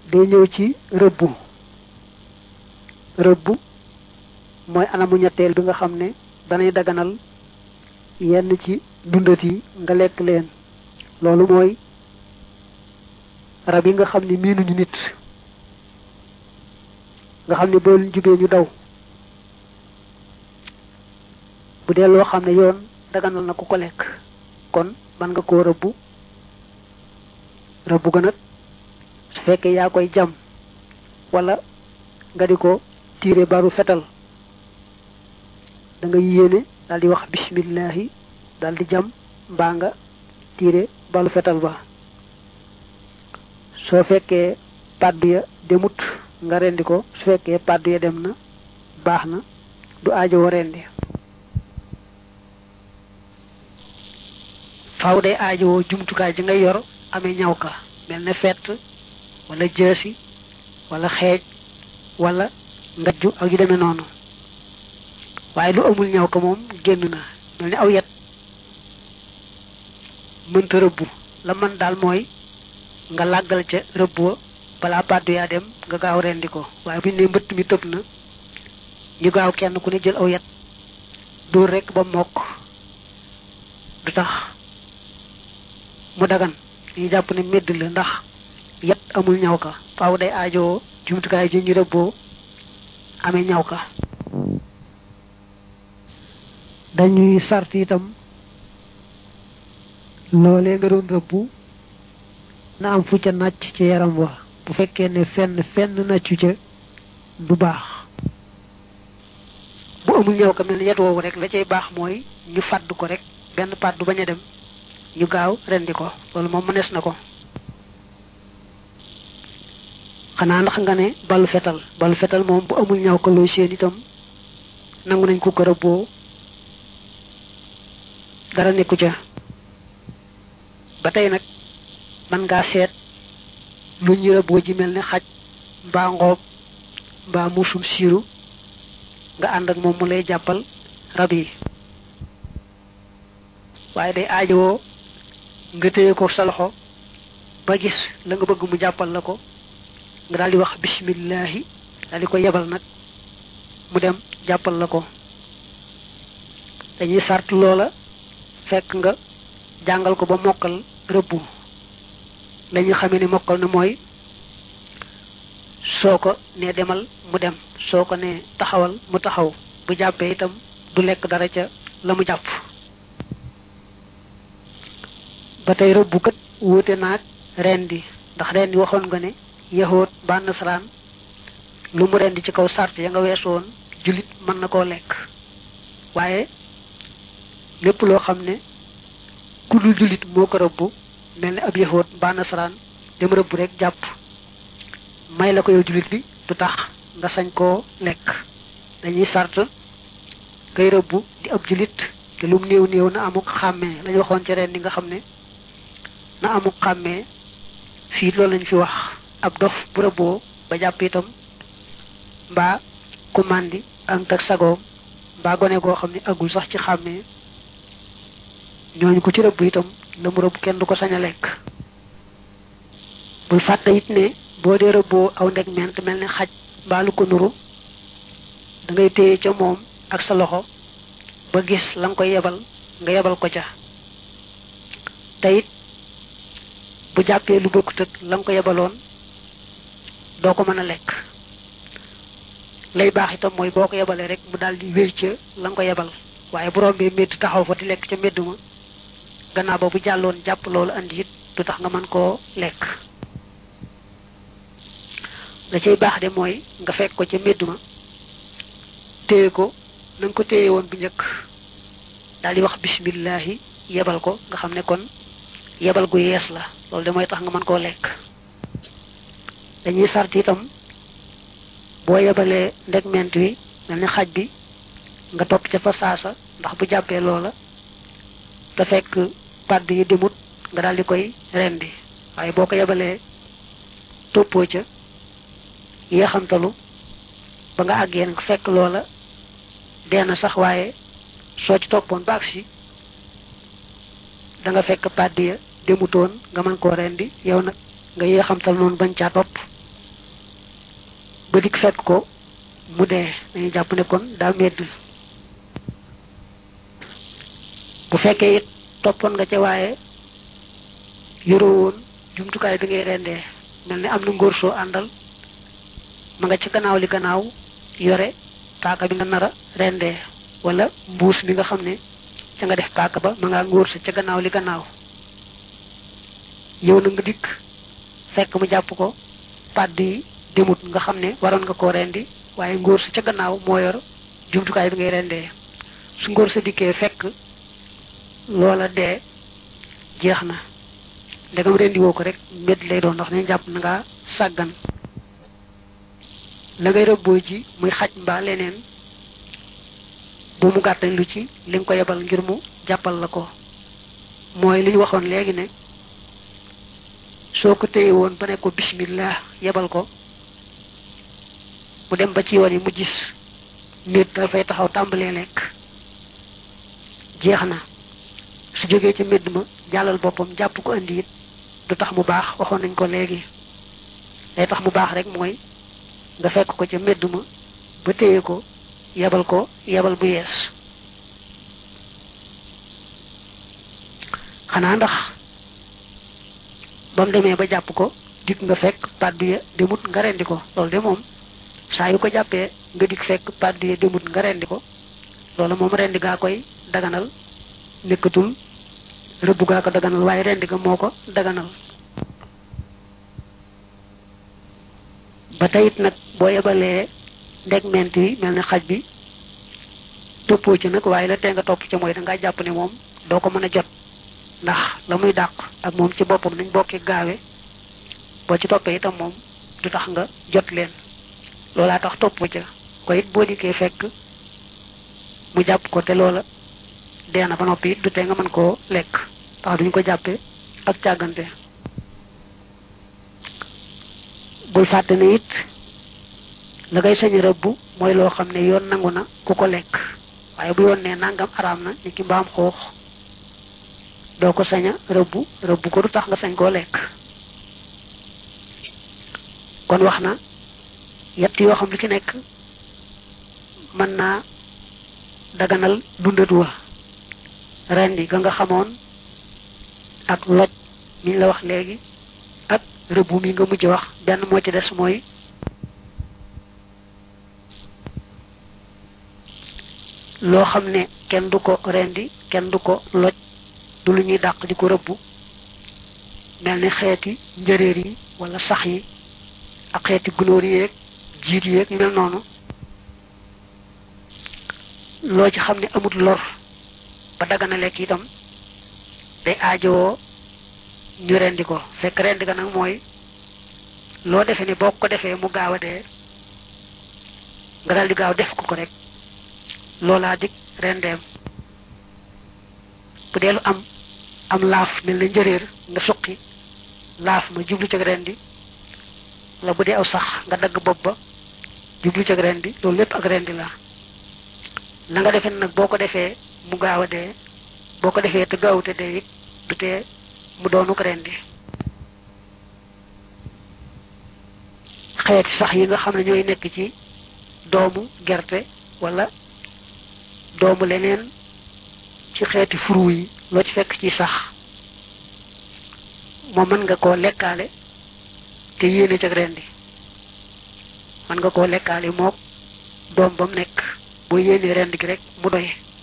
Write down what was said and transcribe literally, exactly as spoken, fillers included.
day ñëw ci rëbbu rëbbu mooy anamu ñetteel bi nga xam ne danay daganal yenn ci dundat yi nga lekk leen loolu mooy rab yi nga xam ne miinuñu nit nga xam ne boo leen jubee ñu daw bu dee loo xam ne yoon daganal na ku ko lekk kon man nga koo rëbbu rëbbu ga nag su fekkee yaa koy jam wala nga di ko tiire baru fetal da nga yéene daal di wax bismillahi daal di jam mbaa nga tiire balu fetal ba soo fekkee paddu ya demut nga rendi ko su fekkee paddu ya dem na baax na du aajowoo rendi faaw day aajowoo jumtukaay ji ngay yor amee ñaw ka mel ne fett wala jësi wala xeej wala ngajju ak yu demee noonu waaye lu amul ñaw ka moom génn na mel ni aw yet mënta rëbbu la man daal mooy nga làggal ca rëbb wa balaa paddu yaa dem nga gaaw rendi ko waaye bu ñu nee mbëtt mi tëb na ñu gaaw kenn ku ne jël aw yet dóor rek ba mokk du tax mu dagan ñu jàpp ne medd la ndax yet amul ñaw ka faaw day aajoo jumtukaay ji ñu rëbboo amee ñaw ka dañuy sart itam loolee nga doon rëbbu na am fu ca nàcc ci yaram wa bu fekkee ne fenn fenn nàccu ca du baax bu amul ñaw ka mel ni yet woowu rek la cay baax mooy ñu fàdd ko rek benn pàddu bañ a dem ñu gaaw rendi ko loolu moom mënees na ko xanaa ndax nga ne balu fetal balu fetal moom bu amul ñaw ko looy seen itam nangu nañ ko ko rëbboo dara nekku ca ba tey nag man ngaa seet lu ñu rëbboo ji mel ne xaj mbaa ngoob mbaa muusum siiru nga ànd ak moom mu lay jàppal rab yi waaye day aajowoo nga téye ko sa loxo ba gis la nga bëgg mu jàppal la ko nga daal di wax bismillahi daal di ko yebal nag mu dem jàppal la ko dañuy sart loola fekk nga jàngal ko ba mokkal rëbbu la ñu xamee ne mokkal na mooy soo ko ne demal mu dem soo ko ne taxawal mu taxaw bu jàppee itam du lekk dara ca la mu jàpp ba tey rëbbu kat wuute naag rendi ndax rendi waxoon nga ne yahoot ba nasaraan lu mu rendi ci kaw sart ya nga weesu woon jullit mën na koo lekk waaye lépp loo xam ne ku dul jullit moo ko rëbbu mel ni ab yahoot ba nasaraan dem rëbbu rek jàpp may la ko yow jullit bi du tax nga sañ koo lekk dañuy sart kay rëbbu di ab jullit te lum néew néew na amuk xàmmee lañu waxoon ci ren di nga xam ne na amuk xàmmee fii loolu lañ fi wax ab dof bu rëbboo ba jàpp itam mbaa ku màndi ak ak sagoom mbaa gone goo xam ne agul sax ci xàmmee ñooñu ko ci rëbb itam la mu rëbb kenn du ko sañ a lekk bul fàtte it ne boo dee rëbboo aw ndeg ment mel ne xaj mbaa lu ko nuru da ngay téye ca moom ak sa loxo ba gis la nga koy yebal nga yebal ko ca te it bu jàppee lu bokkut ak la nga ko yebaloon doo ko mën a lekk lay baax itam mooy boo ko yebalee rek mu daal di wéy ca la nga ko yebal waaye bu rombee médd taxaw fa di lekk ca médd ma gannaaw ba bu jàlloon jàpp loolu andi it du tax nga mën koo lekk la cay baax de mooy nga fekk ko ca médd ma téye ko na nga ko téye woon bu njëkk daal di wax bismillahi yebal ko nga xam ne kon yebal gu yees la loolu de mooy tax nga mën koo lekk dañuy sart itam boo yebalee ndegment wi mel ni xaj bi nga topp ca fa saasa ndax bu jàppee loola te fekk padd yi demut nga daal di koy rendi waaye boo ko yebalee toppoo ca yéexamtalu ba nga àggee nga fekk loola dee na sax waaye soo ci toppoon ba agsi da nga fekk padd ya demutoon nga mën koo rendi yow nag nga yéexamtal noonu bañ caa topp ba dik fekk ko mu dee dañuy jàpp ne kon daa medd bu fekkee it toppoon nga ca waaye yoroo woon jumtukaay bi ngay rendee mel ni am na ngóor soo àndal ma nga ca gannaaw li gannaaw yore paaka bi nga nar a rendee wala mbuus mi nga xam ne ca nga def paaka ba ma ngaa ngóor sa ca gannaaw li gannaaw yow na nga dikk fekk mu jàpp ko pàdd yi demut nga xam ne waroon nga koo rendi waaye ngóor sa ca gannaaw moo yor jumtukaay bi ngay rendee su ngóor sa dikkee fekk loola dee jeex na ndegam rendi woo ko rek mbedd lay doon ndax nañ jàpp na nga sàggan la ngay rëbboo ji muy xaj mbaa leneen bu mu gàttañ lu ci li nga ko yebal ngir mu jàppal la ko mooy li ñu waxoon léegi ne soo ko téye woon ba ne ko bismillah yebal ko mu dem ba ci yoon yi mu gis nit dafay taxaw tàmbalee lekk jeex na su jógee ci mbedd ma jàllal boppam jàpp ko indi it du tax mu baax waxoon nañ ko léegi day tax mu baax rek mooy nga fekk ko ca mbedd ma ba téye ko yebal ko yebal bu yees xanaa ndax ba mu demee ba jàpp ko dikk nga fekk pàddu ya demut nga rendi ko loolu de moom saa yu ko jàppee nga dikk fekk pàddu ya demut nga rendi ko loolu moom rendi gaa koy daganal nekkatul rëbb gaa ko daganal waaye rendi ga moo ko daganal ba tayit nag boo yebalee ndeg ment wi mel ni xaj bi toppoo ci nag waaye la tee nga topp ca mooy da ngaa jàpp ne moom doo ko mën a jot ndax la muy dàq ak moom ci boppam nañ bokki gaawe boo ci toppee itam moom du tax nga jot leen loolaa tax topp ca ko it boo dikkee fekk mu jàpp ko te loola dee na ba noppi it du tee nga mën koo lekk tax duñ ko jàppee ak càggante bul fàtte ne it la ngay sañ rëbb mooy loo xam ne yoon nangu na ku ko lekk waaye bu yoon ne nangam araam na ni ki mbaam xoox doo ko sañ a rëbb rëbb ko du tax nga sañ koo lekk kon wax na yett yoo xam lu ci nekk mën naa daganal dundatu wa rendi ga nga xamoon ak loj mi la wax léegi ak rëbb mi nga mujj wax benn moo ci des mooy loo xam ne kenn du ko rendi kenn du ko loj du lu ñuy dàq di ko rëbb mel ni xeeti njëréer yi wala sax yi ak xeeti gunóor yeeg jiit yeeg mel noonu loo ci xam ne amut lor ba dagana lekk itam day aajowoo ñu rendi ko fekk rendi ga nag mooy loo defe ni boo ko defee mu gaaw a dee nga daal di gaaw def ko ko rek loolaa dig rendeem bu dee lu am am laaf mel na njëréer nga suqi laaf ma jublu cag rendi la bu dee aw sax nga dagg bopp ba jublu cag rendi loolu lépp ak rendi la la nga defee nag boo ko defee mu gaaw a dee boo ko defee te gaawute dee it du tee mu doonu ko rendi xeeti sax yi nga xam ne ñooy nekk ci doomu gerte wala doomu leneen ci xeeti furu yi loo ci fekk ci sax moom mën nga koo lekkaale te yéene ca rendi mën nga koo lekkaale mook doom ba mu nekk boo yéenee rendi gi rek mu doy